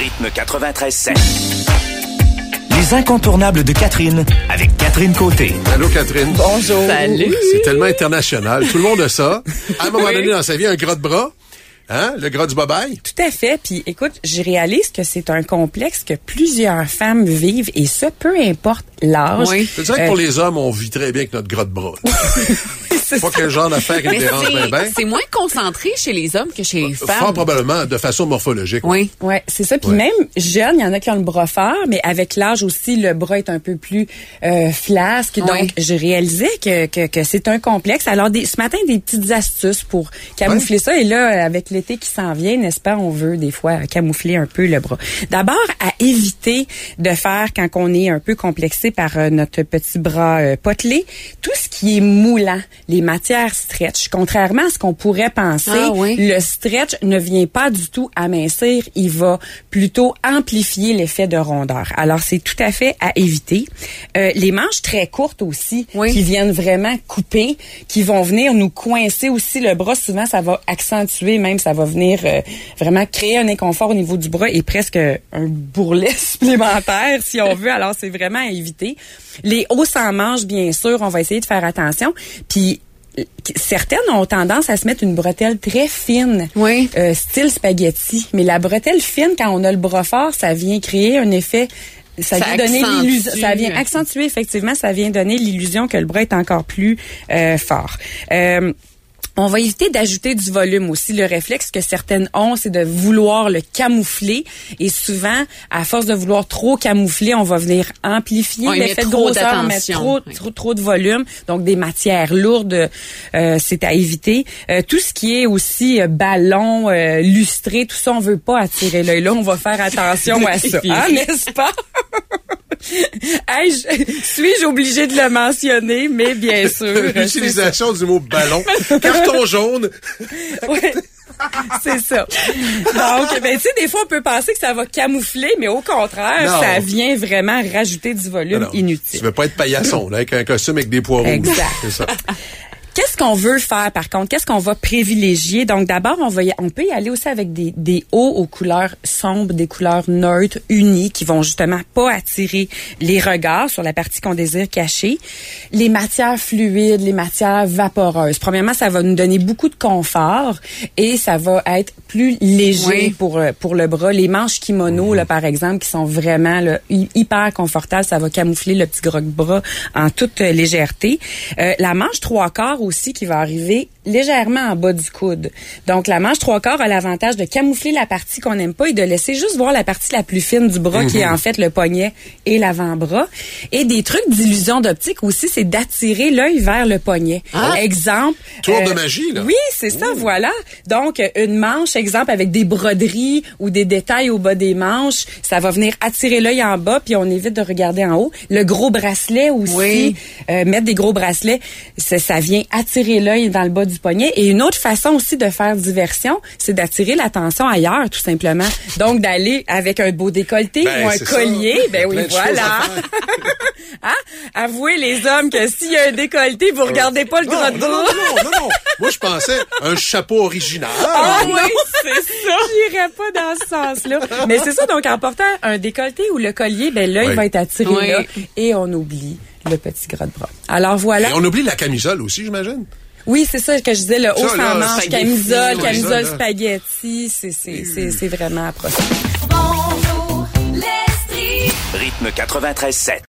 Rythme 93.7. Les incontournables de Catherine avec Catherine Côté. Allô, Catherine. Bonjour. Salut. C'est tellement international. Tout le monde a ça. À un moment donné dans sa vie, un gras de bras. Hein? Le gras du bobaille. Tout à fait. Puis écoute, je réalise que c'est un complexe que plusieurs femmes vivent et ça, peu importe l'âge. Oui. Je dirais que pour les hommes, on vit très bien avec notre gras de bras. C'est Pas ça. quel genre d'affaire qui Mais nous dérange bien. c'est moins concentré chez les hommes que chez les Fort femmes. probablement, de façon morphologique. Oui. Ouais, c'est ça. Puis Ouais. même jeunes, il y en a qui ont le bras fort, mais avec l'âge aussi, le bras est un peu plus flasque. Ouais. Donc, je réalisais que c'est un complexe. Alors, ce matin, des petites astuces pour camoufler ça. Et là, avec l'été qui s'en vient, n'est-ce pas, on veut des fois camoufler un peu le bras. D'abord, à éviter de faire quand on est un peu complexé par notre petit bras potelé, tout ce qui est moulant, les matières stretch. Contrairement à ce qu'on pourrait penser, Ah oui. le stretch ne vient pas du tout amincir, il va plutôt amplifier l'effet de rondeur. Alors, c'est tout à fait à éviter. Les manches très courtes aussi, Oui. qui viennent vraiment couper, qui vont venir nous coincer aussi le bras. Souvent, ça va accentuer, même ça va venir vraiment créer un inconfort au niveau du bras et presque un bourrelet supplémentaire, si on veut. Alors, c'est vraiment à éviter. Les hauts sans manches, bien sûr, on va essayer de faire attention. Puis, certaines ont tendance à se mettre une bretelle très fine, Oui. style spaghetti. Mais la bretelle fine, quand on a le bras fort, ça vient créer un effet. Ça vient donner l'illusion. Ça vient accentuer, effectivement, ça vient donner l'illusion que le bras est encore plus fort. On va éviter d'ajouter du volume aussi. Le réflexe que certaines ont, c'est de vouloir le camoufler. Et souvent, à force de vouloir trop camoufler, on va venir amplifier Ouais, l'effet de mettre trop grosseur, mettre d'attention. trop de volume. Donc, des matières lourdes, c'est à éviter. Tout ce qui est aussi ballon, lustré, tout ça, on veut pas attirer l'œil. Là, on va faire attention à ça. Hein, n'est-ce pas? Hey, suis-je obligée de le mentionner, mais bien sûr. L'utilisation du mot ballon. Carton jaune. Oui, c'est ça. Donc, ben, tu sais, des fois, on peut penser que ça va camoufler, mais au contraire, Non. ça vient vraiment rajouter du volume Non, inutile. Tu veux pas être paillasson, là, avec un costume avec des pois rouges. Exact. C'est ça. Qu'est-ce qu'on veut faire, par contre? Qu'est-ce qu'on va privilégier? Donc, d'abord, on peut y aller aussi avec des hauts aux couleurs sombres, des couleurs neutres, unies, qui vont justement pas attirer les regards sur la partie qu'on désire cacher. Les matières fluides, les matières vaporeuses. Premièrement, ça va nous donner beaucoup de confort et ça va être plus léger Oui. pour le bras. Les manches kimono, là, par exemple, qui sont vraiment là, hyper confortables, ça va camoufler le petit gros bras en toute légèreté. La manche 3/4 aussi qui va arriver légèrement en bas du coude. Donc, la manche 3/4 a l'avantage de camoufler la partie qu'on n'aime pas et de laisser juste voir la partie la plus fine du bras, qui est en fait le poignet et l'avant-bras. Et des trucs d'illusion d'optique aussi, c'est d'attirer l'œil vers le poignet. Exemple. Tour de magie, là. Oui, c'est ça, voilà. Donc, une manche, exemple, avec des broderies ou des détails au bas des manches, ça va venir attirer l'œil en bas, puis on évite de regarder en haut. Le gros bracelet aussi, Oui. mettre des gros bracelets, ça vient attirer l'œil dans le bas du poignet. Et une autre façon aussi de faire diversion, c'est d'attirer l'attention ailleurs, tout simplement. Donc, d'aller avec un beau décolleté Ben, ou un c'est collier, ça. ben oui, Plein de choses voilà. à faire. Hein? Avouez les hommes que s'il y a un décolleté, vous regardez pas le gras de bras. Non. Moi, je pensais un chapeau original. Ah oui, c'est ça. J'irais pas dans ce sens-là. Mais c'est ça, donc en portant un décolleté ou le collier, ben l'œil Oui. va être attiré Oui. là et on oublie le petit gras de bras. Alors voilà. Et on oublie la camisole aussi, j'imagine. Oui, c'est ça que je disais, le haut Ça, sans là, manche, spaghetti, camisole, ouais, camisole ça, là. spaghetti, c'est vraiment approprié. Rythme 93.7.